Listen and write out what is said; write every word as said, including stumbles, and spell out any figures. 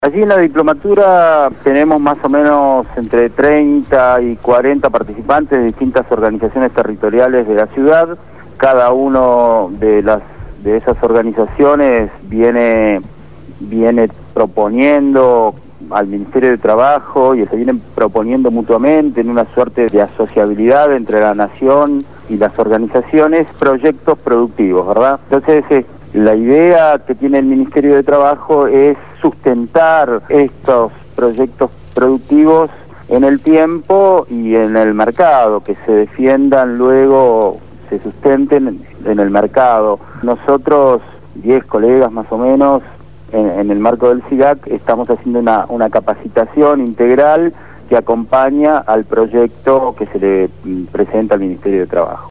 Allí en la diplomatura tenemos más o menos entre treinta y cuarenta participantes de distintas organizaciones territoriales de la ciudad. Cada uno de las de esas organizaciones viene, viene proponiendo al Ministerio de Trabajo y se vienen proponiendo mutuamente en una suerte de asociabilidad entre la nación y las organizaciones proyectos productivos, ¿verdad? Entonces, eh, la idea que tiene el Ministerio de Trabajo es sustentar estos proyectos productivos en el tiempo y en el mercado, que se defiendan luego, se sustenten en el mercado. Nosotros, diez colegas más o menos, en, en el marco del SIGAC, estamos haciendo una, una capacitación integral que acompaña al proyecto que se le presenta al Ministerio de Trabajo.